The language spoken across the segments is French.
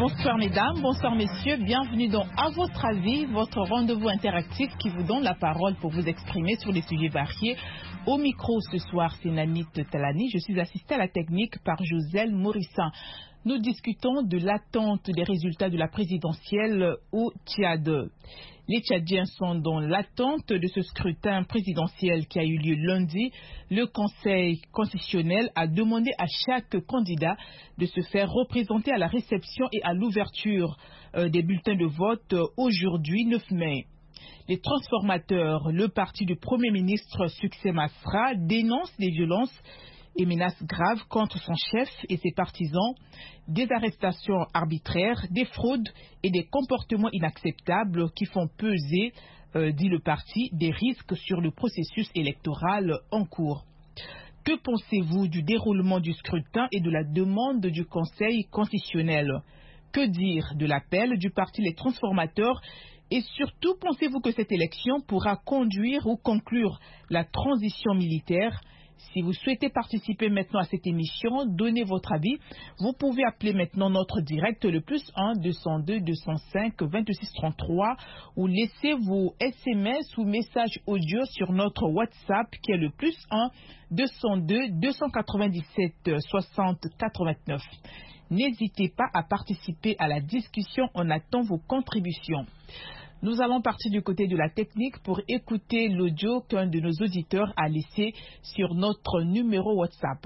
Bonsoir mesdames, bonsoir messieurs, bienvenue dans À votre avis, votre rendez-vous interactif qui vous donne la parole pour vous exprimer sur des sujets variés. Au micro ce soir, c'est Nanit Talani, je suis assistée à la technique par Joselle Morissin. Nous discutons de l'attente des résultats de la présidentielle au Tchad. Les Tchadiens sont dans l'attente de ce scrutin présidentiel qui a eu lieu lundi. Le Conseil constitutionnel a demandé à chaque candidat de se faire représenter à la réception et à l'ouverture des bulletins de vote aujourd'hui, 9 mai. Les transformateurs, le parti du Premier ministre Succès Masra, dénoncent des violences et menaces graves contre son chef et ses partisans, des arrestations arbitraires, des fraudes et des comportements inacceptables qui font peser, dit le parti, des risques sur le processus électoral en cours. Que pensez-vous du déroulement du scrutin et de la demande du Conseil constitutionnel? Que dire de l'appel du parti Les Transformateurs? Et surtout, pensez-vous que cette élection pourra conduire ou conclure la transition militaire? Si vous souhaitez participer maintenant à cette émission, donnez votre avis. Vous pouvez appeler maintenant notre direct le +1 202 205 26 33 ou laissez vos SMS ou messages audio sur notre WhatsApp qui est le +1 202 297 60 89. N'hésitez pas à participer à la discussion, on attend vos contributions. Nous allons partir du côté de la technique pour écouter l'audio qu'un de nos auditeurs a laissé sur notre numéro WhatsApp.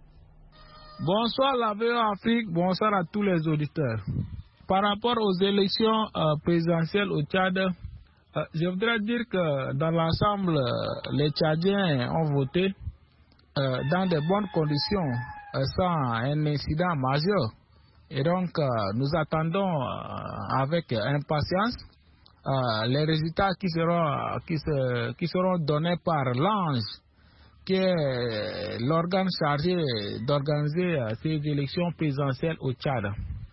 Bonsoir la VOA Afrique, bonsoir à tous les auditeurs. Par rapport aux élections présidentielles au Tchad, je voudrais dire que dans l'ensemble, les Tchadiens ont voté dans de bonnes conditions, sans un incident majeur. Et donc, nous attendons avec impatience les résultats qui seront donnés par l'ANGE, qui est l'organe chargé d'organiser ces élections présidentielles au Tchad.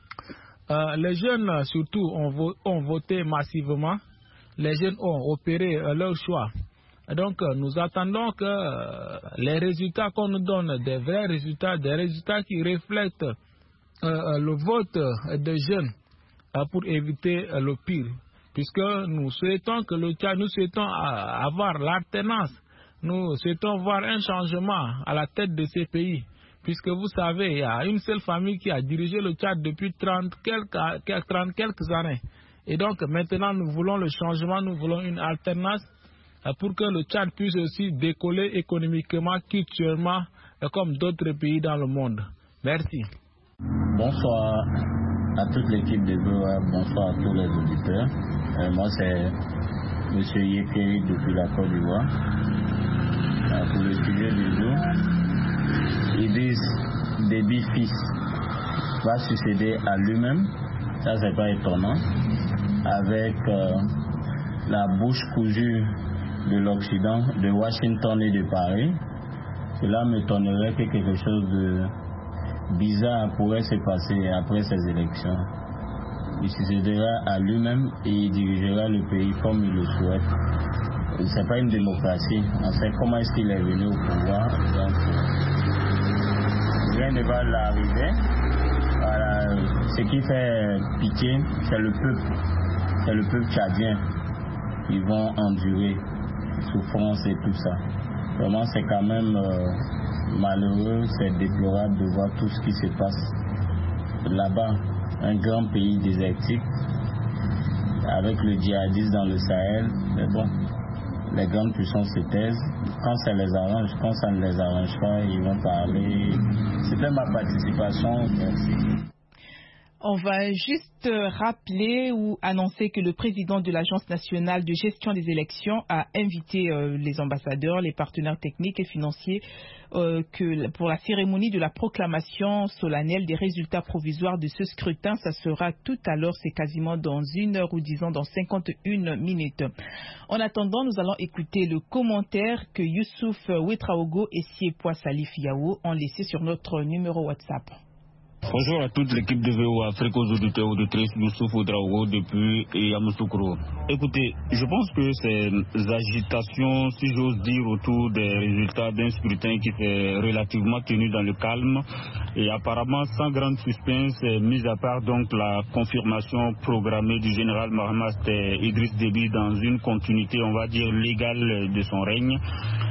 Les jeunes surtout ont voté massivement, les jeunes ont opéré leur choix. Donc nous attendons que les résultats qu'on nous donne, des vrais résultats, des résultats qui reflètent le vote des jeunes pour éviter le pire. Puisque nous souhaitons que le Tchad, nous souhaitons avoir l'alternance, nous souhaitons voir un changement à la tête de ces pays. Puisque vous savez, il y a une seule famille qui a dirigé le Tchad depuis 30 quelques années. Et donc maintenant nous voulons le changement, nous voulons une alternance pour que le Tchad puisse aussi décoller économiquement, culturellement, comme d'autres pays dans le monde. Merci. Bonsoir à toute l'équipe de VOA, bonsoir à tous les auditeurs. Moi c'est M. Yekeri depuis la Côte d'Ivoire. Pour le sujet du jour, Idriss Déby fils va succéder à lui-même, ça c'est pas étonnant, avec la bouche cousue de l'Occident, de Washington et de Paris. Cela m'étonnerait que quelque chose de bizarre pourrait se passer après ces élections. Il succédera à lui-même et il dirigera le pays comme il le souhaite. C'est pas une démocratie. On sait comment est-ce qu'il est venu au pouvoir. Donc, rien ne va l'arriver. Voilà. Ce qui fait pitié, c'est le peuple. C'est le peuple tchadien. Ils vont endurer souffrance et tout ça. Vraiment, c'est quand même malheureux, c'est déplorable de voir tout ce qui se passe là-bas. Un grand pays désertique, avec le djihadisme dans le Sahel. Mais bon, les grandes puissances se taisent. Quand ça les arrange, quand ça ne les arrange pas, ils vont parler. C'était ma participation. Merci. On va juste rappeler ou annoncer que le président de l'Agence nationale de gestion des élections a invité les ambassadeurs, les partenaires techniques et financiers pour la cérémonie de la proclamation solennelle des résultats provisoires de ce scrutin. Ça sera tout à l'heure, c'est quasiment dans 1 heure ou disons dans 51 minutes. En attendant, nous allons écouter le commentaire que Youssouf Ouetraogo et Siepwa Salif Yao ont laissé sur notre numéro WhatsApp. Bonjour à toute l'équipe de VOA Afrique, aux auditeurs et auditrices, Youssouf Ouedraogo depuis Yamoussoukro. Écoutez, je pense que ces agitations, si j'ose dire, autour des résultats d'un scrutin qui s'est relativement tenu dans le calme et apparemment sans grande suspense, mis à part donc la confirmation programmée du général Mahamat Idriss Déby dans une continuité, on va dire, légale de son règne.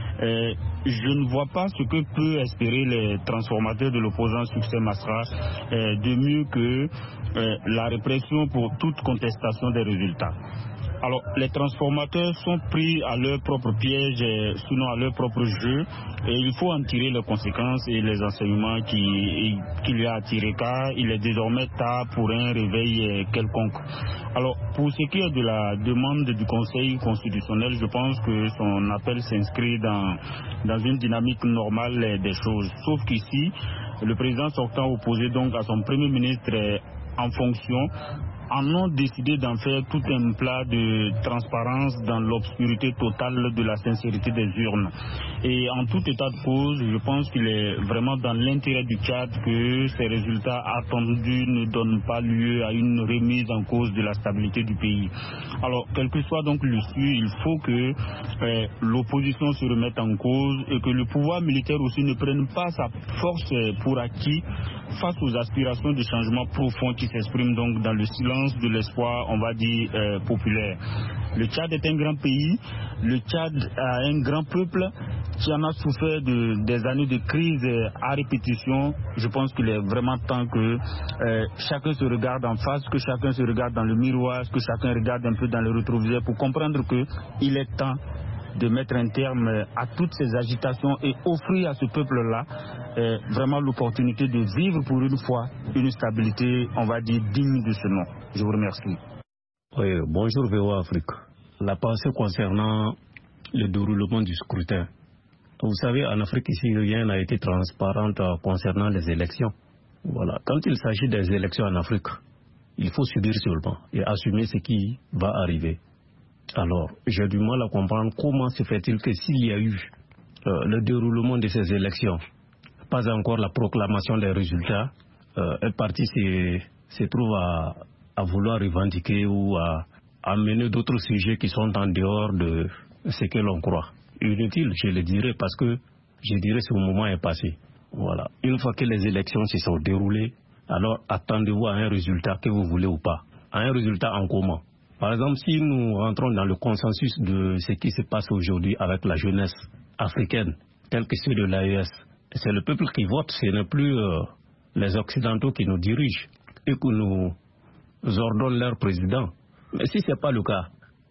Je ne vois pas ce que peut espérer les transformateurs de l'opposant Succès Masra de mieux que la répression pour toute contestation des résultats. Alors, les transformateurs sont pris à leur propre piège, sinon à leur propre jeu, et il faut en tirer les conséquences et les enseignements qu'il y a à tirer, car il est désormais tard pour un réveil quelconque. Alors, pour ce qui est de la demande du Conseil constitutionnel, je pense que son appel s'inscrit dans une dynamique normale des choses, sauf qu'ici, le président sortant opposé donc à son premier ministre en fonction en ont décidé d'en faire tout un plat de transparence dans l'obscurité totale de la sincérité des urnes. Et en tout état de cause, je pense qu'il est vraiment dans l'intérêt du Tchad que ces résultats attendus ne donnent pas lieu à une remise en cause de la stabilité du pays. Alors, quel que soit donc l'issue, il faut que l'opposition se remette en cause et que le pouvoir militaire aussi ne prenne pas sa force pour acquis face aux aspirations de changement profond qui s'expriment donc dans le silence de l'espoir, on va dire, populaire. Le Tchad est un grand pays, le Tchad a un grand peuple qui en a souffert des années de crise à répétition. Je pense qu'il est vraiment temps que chacun se regarde en face, que chacun se regarde dans le miroir, que chacun regarde un peu dans le rétroviseur pour comprendre qu'il est temps de mettre un terme à toutes ces agitations et offrir à ce peuple-là vraiment l'opportunité de vivre pour une fois une stabilité, on va dire, digne de ce nom. Je vous remercie. Oui, bonjour VOA Afrique. La pensée concernant le déroulement du scrutin. Vous savez, en Afrique ici, rien n'a été transparent concernant les élections. Voilà. Quand il s'agit des élections en Afrique, il faut subir seulement et assumer ce qui va arriver. Alors, j'ai du mal à comprendre comment se fait-il que s'il y a eu le déroulement de ces élections, pas encore la proclamation des résultats, un parti se trouve à vouloir revendiquer ou à amener d'autres sujets qui sont en dehors de ce que l'on croit. Inutile, je le dirais, parce que je dirais ce moment est passé. Voilà. Une fois que les élections se sont déroulées, alors attendez-vous à un résultat que vous voulez ou pas. À un résultat en commun. Par exemple, si nous rentrons dans le consensus de ce qui se passe aujourd'hui avec la jeunesse africaine, tel que ceux de l'AES, c'est le peuple qui vote, ce n'est plus les Occidentaux qui nous dirigent et que nous ordonnons leur président. Mais si ce n'est pas le cas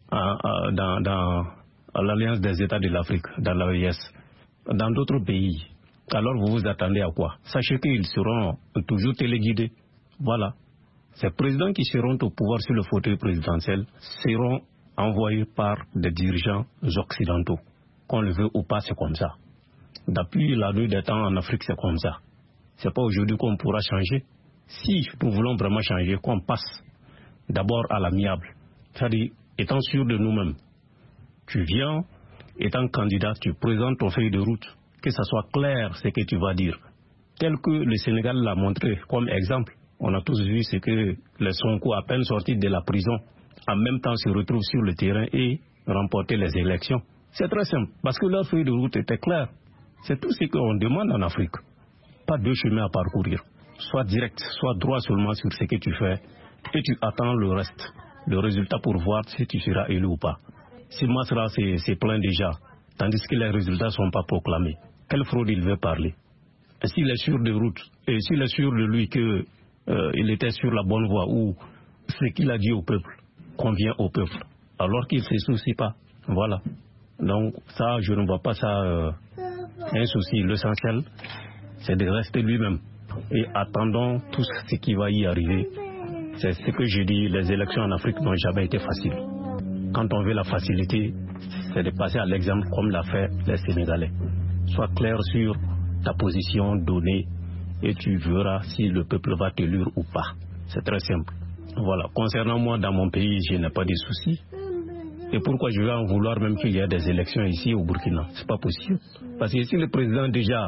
dans l'Alliance des États de l'Afrique, dans l'AES, dans d'autres pays, alors vous vous attendez à quoi? Sachez qu'ils seront toujours téléguidés. Voilà. Ces présidents qui seront au pouvoir sur le fauteuil présidentiel seront envoyés par des dirigeants occidentaux. Qu'on le veut ou pas, c'est comme ça. Depuis la nuit des temps en Afrique, c'est comme ça. C'est pas aujourd'hui qu'on pourra changer. Si nous voulons vraiment changer, qu'on passe d'abord à l'amiable. C'est-à-dire, étant sûr de nous-mêmes. Tu viens, étant candidat, tu présentes ton feuille de route. Que ça soit clair ce que tu vas dire. Tel que le Sénégal l'a montré comme exemple. On a tous vu ce que les Sonko, à peine sortis de la prison, en même temps se retrouvent sur le terrain et remporter les élections. C'est très simple, parce que leur feuille de route était claire. C'est tout ce qu'on demande en Afrique. Pas deux chemins à parcourir. Soit direct, soit droit seulement sur ce que tu fais, et tu attends le reste, le résultat pour voir si tu seras élu ou pas. Si Masra s'est plaint déjà, tandis que les résultats ne sont pas proclamés, quelle fraude il veut parler? S'il est sûr de route, et s'il est sûr de lui que il était sur la bonne voie, ou ce qu'il a dit au peuple convient au peuple, alors qu'il ne se soucie pas. Voilà. Donc ça, je ne vois pas ça un souci. L'essentiel, c'est de rester lui-même. Et attendons tout ce qui va y arriver. C'est ce que je dis, les élections en Afrique n'ont jamais été faciles. Quand on veut la facilité, c'est de passer à l'exemple comme l'a fait les Sénégalais. Sois clair sur ta position donnée, et tu verras si le peuple va t'élire ou pas. C'est très simple. Voilà. Concernant moi, dans mon pays, je n'ai pas de soucis. Et pourquoi je vais en vouloir même qu'il y ait des élections ici au Burkina? C'est pas possible. Parce que si le président déjà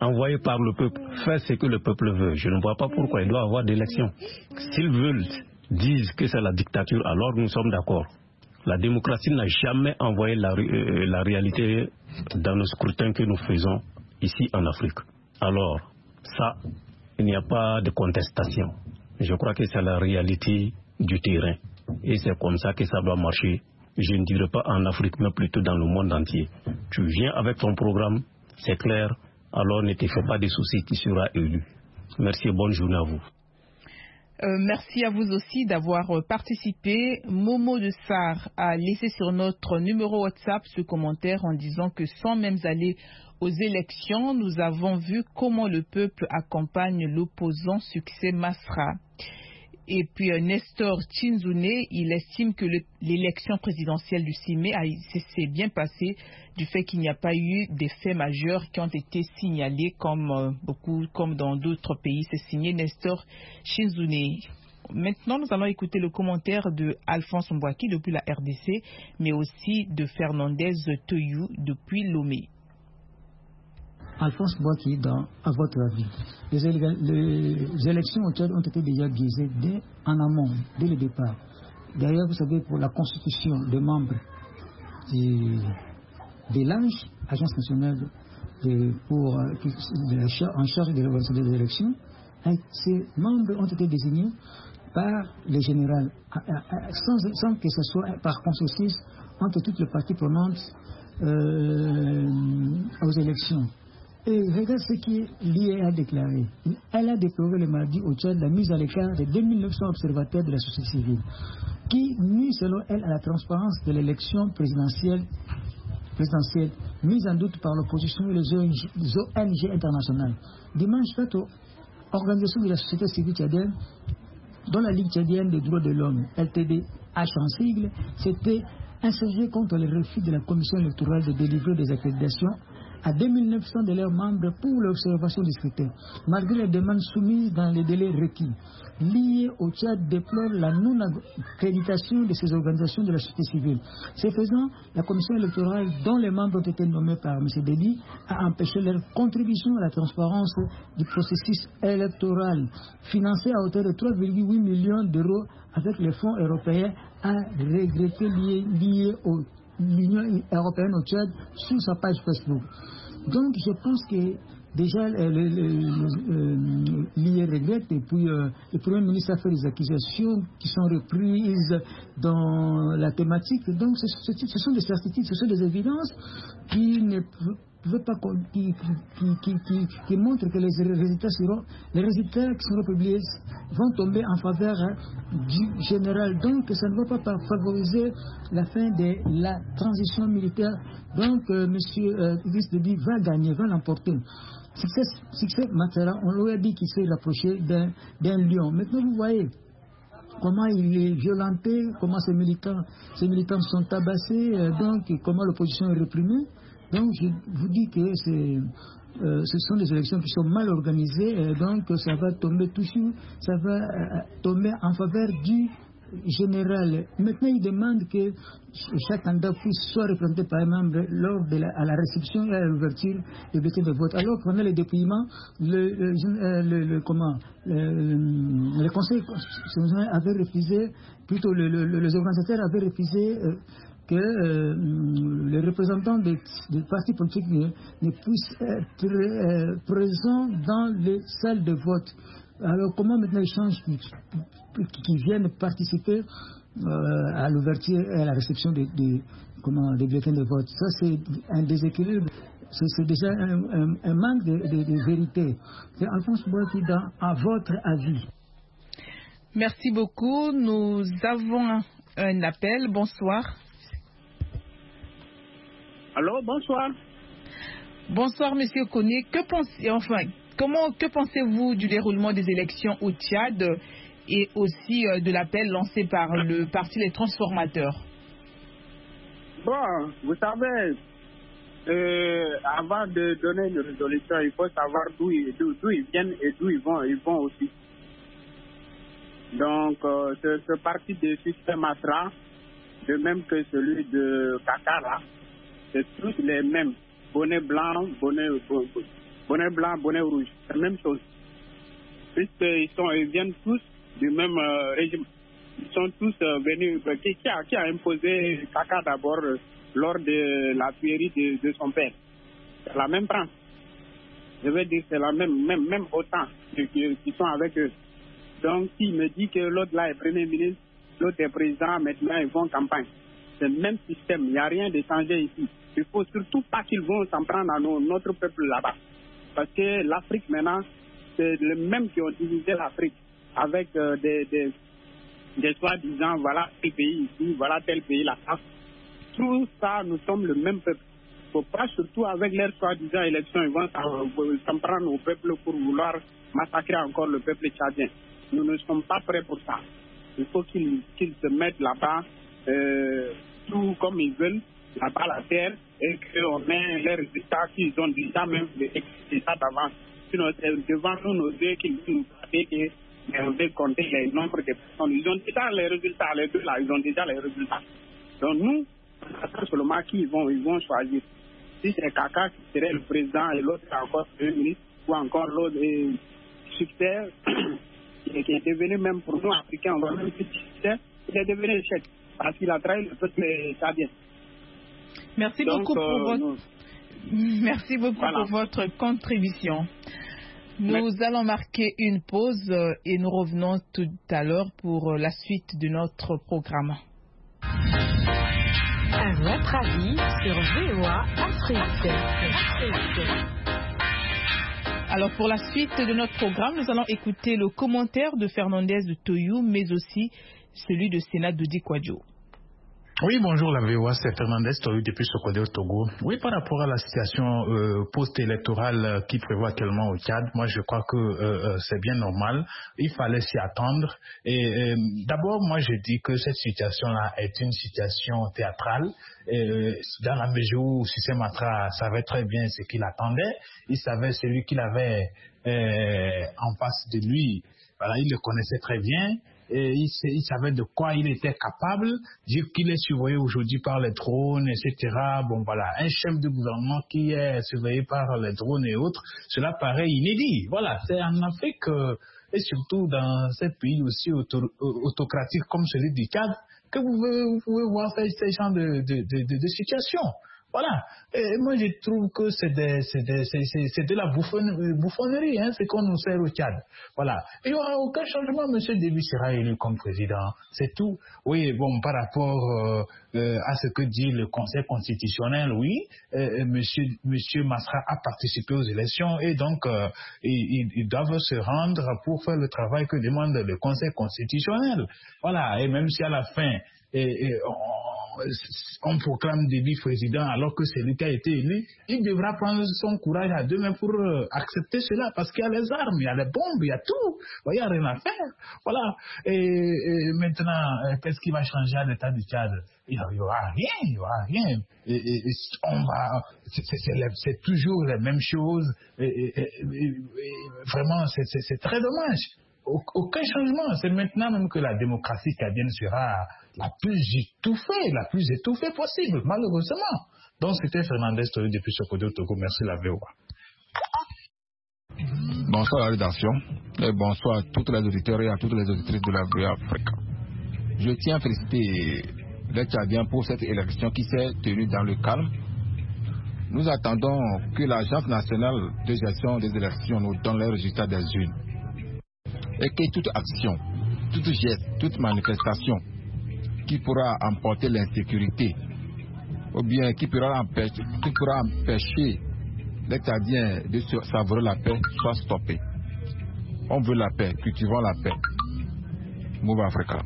envoyé par le peuple, fait ce que le peuple veut. Je ne vois pas pourquoi il doit y avoir d'élections. S'ils veulent, disent que c'est la dictature, alors nous sommes d'accord. La démocratie n'a jamais envoyé la réalité dans le scrutin que nous faisons ici en Afrique. Alors, ça, il n'y a pas de contestation. Je crois que c'est la réalité du terrain. Et c'est comme ça que ça doit marcher. Je ne dirais pas en Afrique, mais plutôt dans le monde entier. Tu viens avec ton programme, c'est clair, alors ne te fais pas de soucis, tu seras élu. Merci et bonne journée à vous. Merci à vous aussi d'avoir participé. Momo de Sarr a laissé sur notre numéro WhatsApp ce commentaire en disant que sans même aller aux élections, nous avons vu comment le peuple accompagne l'opposant succès Masra. Et puis Nestor Chinzune, il estime que l'élection présidentielle du 6 mai s'est bien passée du fait qu'il n'y a pas eu des faits majeurs qui ont été signalés comme dans d'autres pays. C'est signé Nestor Chinzune. Maintenant, nous allons écouter le commentaire de Alphonse Mbouaki depuis la RDC, mais aussi de Fernandez Toyou depuis Lomé. Alphonse Mbouaki, à votre avis, les élections au Tchad ont été déjà biaisées en amont, dès le départ. D'ailleurs, vous savez, pour la constitution des membres de l'ANCH, Agence nationale en charge de l'organisation des élections, ces membres ont été désignés par les généraux, sans que ce soit par consensus entre toutes les parties prenantes aux élections. Et regarde ce que l'IA a déclaré. Elle a déploré le mardi au Tchad la mise à l'écart de 2900 observateurs de la société civile, qui nuit selon elle à la transparence de l'élection présidentielle mise en doute par l'opposition et les ONG internationales. Dimanche, cette organisation de la société civile tchadienne, dont la Ligue tchadienne des droits de l'homme, LTDH en sigle, s'était insurgée contre le refus de la commission électorale de délivrer des accréditations à 2900 de leurs membres pour l'observation des scrutins, malgré les demandes soumises dans les délais requis. Lié au Tchad déplore la non-accréditation de ces organisations de la société civile. Ce faisant, la commission électorale, dont les membres ont été nommés par M. Déby, a empêché leur contribution à la transparence du processus électoral, financé à hauteur de 3,8 millions d'euros avec les fonds européens, a regretté lié au l'Union européenne au Tchad sur sa page Facebook. Donc je pense que déjà l'IA regrette, et puis le Premier ministre a fait des accusations qui sont reprises dans la thématique. Donc ce sont des certitudes, ce sont des évidences qui ne peuvent pas qui montrent que les résultats qui seront publiés vont tomber en faveur du général. Donc ça ne va pas favoriser la fin de la transition militaire. Donc M. Idriss Déby va gagner, va l'emporter. Succès Matara, on lui a dit qu'il s'est rapproché d'un lion. Maintenant vous voyez comment il est violenté, comment ces militants sont tabassés, donc comment l'opposition est réprimée. Donc je vous dis que ce sont des élections qui sont mal organisées, donc ça va tomber en faveur du général. Maintenant, il demande que chaque candidat soit représenté par un membre à la réception et à l'ouverture des bulletins de vote. Alors, pendant le dépouillement, le Conseil constitutionnel avait refusé, plutôt les organisateurs avaient refusé que les représentants des partis politiques ne puissent être présents dans les salles de vote. Alors comment maintenant les gens qui viennent participer à l'ouverture et à la réception des bulletins de vote? Ça c'est un déséquilibre, c'est déjà un manque de vérité. C'est Alphonse Mbouaki, à votre avis. Merci beaucoup. Nous avons un appel. Bonsoir. Allô, bonsoir. Bonsoir, Monsieur Koné. Que pensez-vous du déroulement des élections au Tchad et aussi de l'appel lancé par le Parti des Transformateurs? Bon, vous savez, avant de donner une résolution, il faut savoir d'où ils viennent et d'où ils vont aussi. Donc, ce parti de Succès Masra, de même que celui de Kakara, c'est tous les mêmes. Bonnet blanc, bonnet bonnet blanc, bonnet rouge. C'est la même chose. Puisqu'ils viennent tous du même régime. Ils sont tous venus. Qui a imposé Kaka d'abord lors de la tuerie de son père? C'est la même branche. Je veux dire, c'est la même autant qui sont avec eux. Donc, s'il me dit que l'autre là est Premier ministre, l'autre est président, maintenant ils vont en campagne. C'est le même système, il n'y a rien de changé ici. Il ne faut surtout pas qu'ils vont s'en prendre à notre peuple là-bas. Parce que l'Afrique maintenant, c'est le même qui ont divisé l'Afrique avec des soi-disant, voilà tel pays ici, voilà tel pays là. Tout ça, nous sommes le même peuple. Il ne faut pas, surtout avec leurs soi-disant élections, ils vont s'en prendre au peuple pour vouloir massacrer encore le peuple tchadien. Nous ne sommes pas prêts pour ça. Il faut qu'ils se mettent là-bas, tout comme ils veulent, là-bas la terre, et qu'on ait les résultats qu'ils ont déjà même expliqué ça d'avance. Sinon, c'est devant nous, nos yeux, qu'ils nous frapper et on veut compter les nombres de personnes. Ils ont déjà les résultats, les deux là, ils ont déjà les résultats. Donc nous, on attend seulement qui ils vont choisir. Si c'est Kaka qui serait le président et l'autre est encore le ministre, ou encore l'autre succès, qui est devenu même pour nous Africains, on va même dire succès, il est devenu échec parce qu'il a trahi le peuple tchadien. Merci beaucoup pour votre contribution. Nous allons marquer une pause et nous revenons tout à l'heure pour la suite de notre programme. Un autre avis sur VOA Afrique. Alors pour la suite de notre programme, nous allons écouter le commentaire de Fernandez de Toyou, mais aussi celui de Sénat Dodi Kwadjo. Oui, bonjour la VOA, c'est Fernandez Toyou depuis Sokodé au Togo. Oui, par rapport à la situation post-électorale qui prévoit actuellement au Tchad, moi je crois que c'est bien normal. Il fallait s'y attendre. Et d'abord, moi je dis que cette situation-là est une situation théâtrale. Dans la mesure où Cissé Matra savait très bien ce qu'il attendait, il savait celui qu'il avait en face de lui. Voilà, il le connaissait très bien. Et il savait de quoi il était capable, dire qu'il est surveillé aujourd'hui par les drones, etc. Bon voilà, un chef de gouvernement qui est surveillé par les drones et autres, cela paraît inédit. Voilà, c'est en Afrique et surtout dans ces pays aussi autocratiques comme celui du Tchad que vous pouvez voir ces genres de situations. Voilà. Et moi, je trouve que c'est de la bouffonnerie, hein, ce qu'on nous sert au Tchad. Voilà. Il n'y aura aucun changement. M. Déby sera élu comme président. C'est tout. Oui, bon, par rapport à ce que dit le Conseil constitutionnel, oui, Monsieur Masra a participé aux élections et donc ils doivent se rendre pour faire le travail que demande le Conseil constitutionnel. Voilà. Et même si à la fin, on proclame Déby président alors que c'est lui qui a été élu, il devra prendre son courage à deux mains pour accepter cela parce qu'il y a les armes, il y a les bombes, il y a tout. Il n'y a rien à faire. Voilà. Et maintenant, qu'est-ce qui va changer à l'état du Tchad? Il n'y aura rien. C'est toujours les mêmes choses. Vraiment, c'est très dommage. Aucun changement. C'est maintenant même que la démocratie tchadienne sera la plus étouffée possible, malheureusement. Donc c'était Fernandez Toyou depuis Sokodé au Togo. Merci la VOA. Bonsoir à la rédaction et bonsoir à toutes les auditeurs et à toutes les auditrices de la VOA Afrique. Je tiens à féliciter les Tchadiens pour cette élection qui s'est tenue dans le calme. Nous attendons que l'Agence nationale de gestion des élections nous donne les résultats des urnes. Et que toute action, toute geste, toute manifestation qui pourra emporter l'insécurité ou bien qui pourra empêcher les Tchadiens de savourer la paix soit stoppée. On veut la paix, cultivons la paix. Move Africa.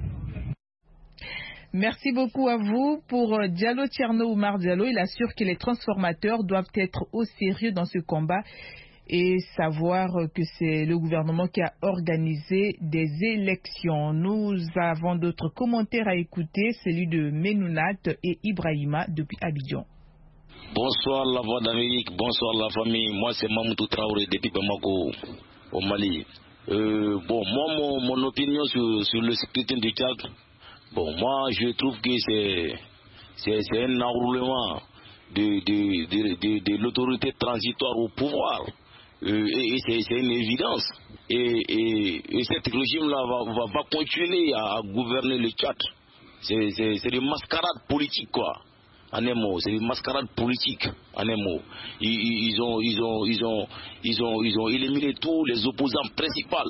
Merci beaucoup à vous. Pour Diallo Tierno Oumar Diallo, il assure que les transformateurs doivent être au sérieux dans ce combat et savoir que c'est le gouvernement qui a organisé des élections. Nous avons d'autres commentaires à écouter, celui de Menounat et Ibrahima depuis Abidjan. Bonsoir la Voix d'Amérique, bonsoir la famille. Moi c'est Mamoudou Traoré depuis Bamako au Mali. Moi mon opinion sur le scrutin du Tchad, moi je trouve que c'est un enroulement de l'autorité transitoire au pouvoir. Et c'est une évidence. Et cet régime-là va continuer à gouverner le Tchad. C'est des mascarades politiques, quoi. En un mot, c'est des mascarades politiques. En un mot, ils ont éliminé tous les opposants principaux,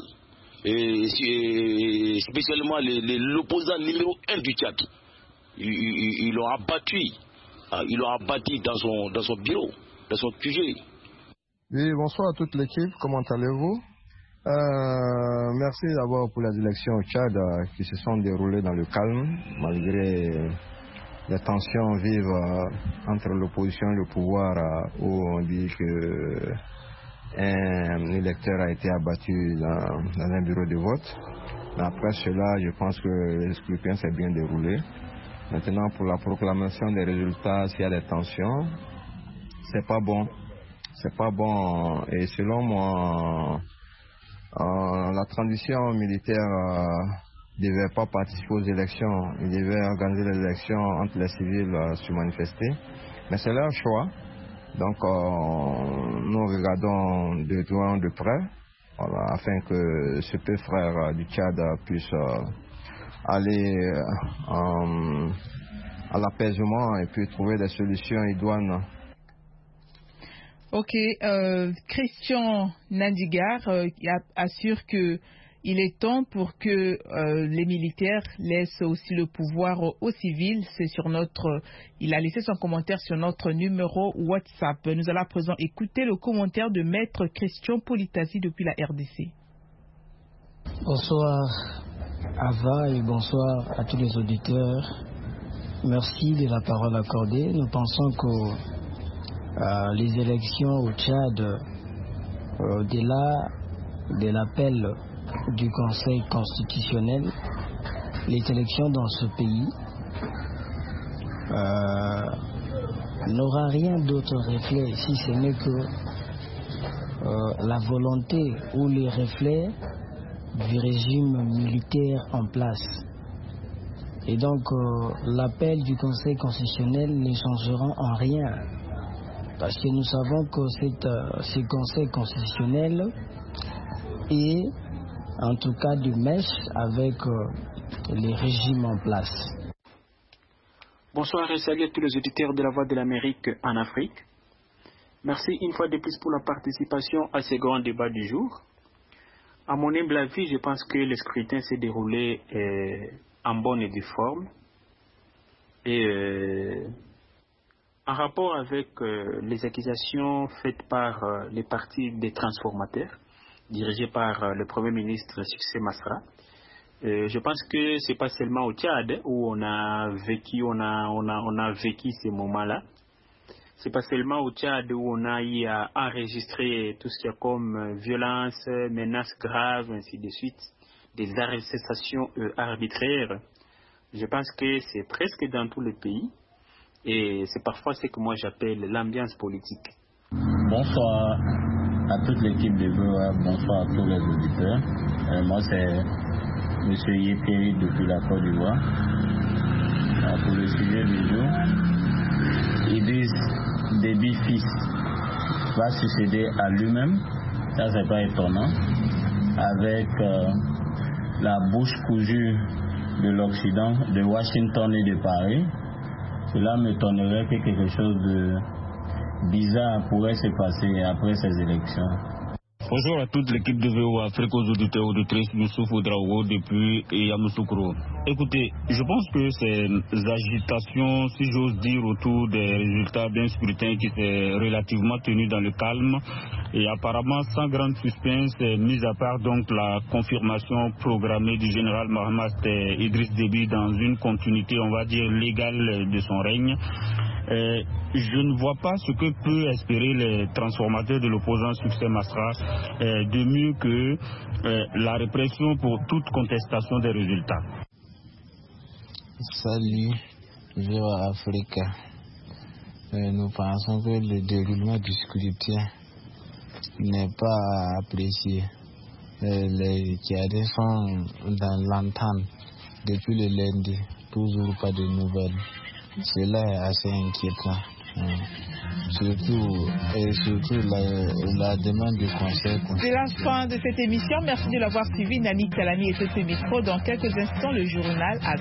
et spécialement l'opposant numéro 1 du Tchad. Ils l'ont abattu. Ils l'ont abattu dans son bureau, dans son QG. Oui, bonsoir à toute l'équipe. Comment allez-vous? Merci d'abord pour les élections au Tchad qui se sont déroulées dans le calme, malgré les tensions vives entre l'opposition et le pouvoir, où on dit que un électeur a été abattu dans un bureau de vote. Mais après cela, je pense que le scrutin s'est bien déroulé. Maintenant, pour la proclamation des résultats, s'il y a des tensions, c'est pas bon. C'est pas bon. Et selon moi, la transition militaire devait pas participer aux élections. Ils devaient organiser les élections entre les civils se manifester. Mais c'est leur choix. Donc nous regardons de loin de près, voilà, afin que ce peu frère du Tchad puisse aller à l'apaisement et puis trouver des solutions idoines. Ok, Christian Nandigar assure que il est temps pour que les militaires laissent aussi le pouvoir aux civils. Il a laissé son commentaire sur notre numéro WhatsApp. Nous allons à présent écouter le commentaire de Maître Christian Politasi depuis la RDC. Bonsoir Ava et bonsoir à tous les auditeurs. Merci de la parole accordée. Nous pensons que les élections au Tchad, au-delà de l'appel du Conseil constitutionnel, les élections dans ce pays n'aura rien d'autre reflet si ce n'est que la volonté ou les reflets du régime militaire en place. Et donc l'appel du Conseil constitutionnel ne changera en rien, parce que nous savons que ce Conseil constitutionnel est en tout cas de mèche avec les régimes en place. Bonsoir et salut à tous les auditeurs de la Voix de l'Amérique en Afrique. Merci une fois de plus pour la participation à ce grand débat du jour. À mon humble avis, je pense que le scrutin s'est déroulé en bonne et due forme. Et en rapport avec les accusations faites par les partis des transformateurs, dirigé par le Premier ministre Succès Masra. Je pense que c'est pas seulement au Tchad où on a vécu ces moments-là. C'est pas seulement au Tchad où on a eu à enregistrer tout ce qu'il y a comme violence, menaces graves, ainsi de suite, des arrestations arbitraires. Je pense que c'est presque dans tout le pays et c'est parfois ce que moi j'appelle l'ambiance politique. Bonsoir à toute l'équipe de VOA, bonsoir à tous les auditeurs. Moi c'est M. Yeperi depuis la Côte d'Ivoire. Pour le sujet du jour, Idriss Déby fils va succéder à lui-même, ça c'est pas étonnant, avec la bouche cousue de l'Occident, de Washington et de Paris. Cela m'étonnerait que quelque chose de bizarre pourrait se passer après ces élections. Bonjour à toute l'équipe de VOA Afrique, aux auditeurs et auditrices, Youssouf Oudraogo depuis Yamoussoukro. Écoutez, je pense que ces agitations, si j'ose dire, autour des résultats d'un scrutin qui s'est relativement tenu dans le calme et apparemment sans grande suspense, mis à part donc la confirmation programmée du général Mohamed Idriss Déby dans une continuité, on va dire, légale de son règne. Je ne vois pas ce que peut espérer les transformateurs de l'opposant Succès Masra de mieux que la répression pour toute contestation des résultats. Salut, VOA Afrique. Nous pensons que le déroulement du scrutin n'est pas apprécié. Les Tchadiens sont dans l'entente depuis le lundi, toujours pas de nouvelles. Cela est assez inquiétant. Surtout la demande de conseil. C'est la fin de cette émission. Merci de l'avoir suivi. Nani Talani était ce micro. Dans quelques instants, le journal à